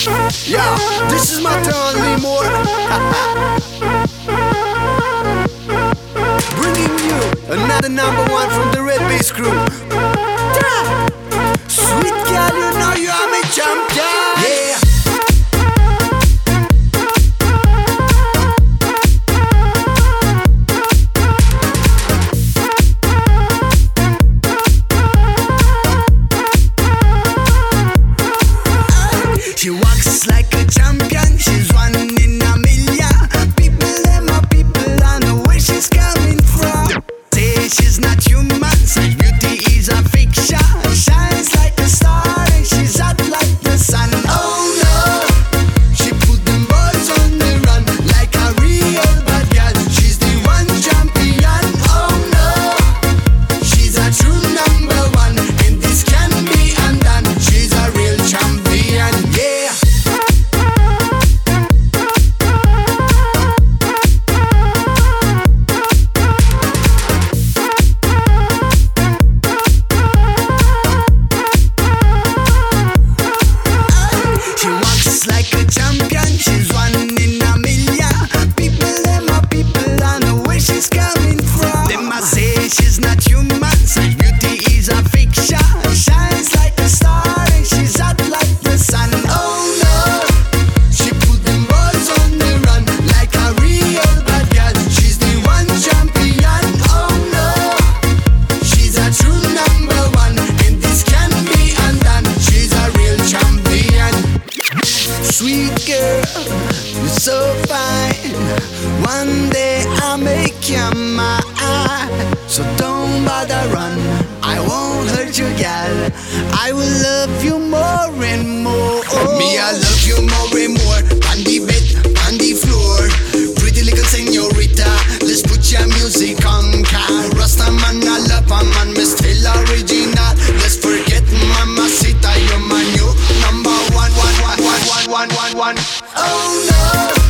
Yeah, this is my turn anymore. Bringing you another number one from the Red Bass crew. Sweet girl, you know you are my champion. Yeah. She walks like a champion, she's one in a million. People, them are people, I know where she's coming from. Say she's not human, such beauty is a fiction. Shines like a star and she's hot like the sun. Oh no, she put them boys on the run like a real bad girl. She's the one champion. Oh no, she's a true number one, and this can be undone. She's a real champion. Yeah. She walks like a champion, she's one in a million. People, them are people, I know where she's coming from. Them must say she's not human, such beauty is a fiction. Shines like a star and she's hot like the sun. Oh no, she put them boys on the run like a real bad girl. She's the one champion. Oh no, she's a true number one, and this can be undone. She's a real champion. Sweet girl, you're so fine. One day I'll make you mine. So don't bother run, I won't hurt you, gal. I will love you more and more. Me, I love you more and more. On the bed, on the floor. Pretty little señorita, let's put your music on. Rasta man, I love a man, me still original. Let's forget Mamacita, you're my new number one. Oh no.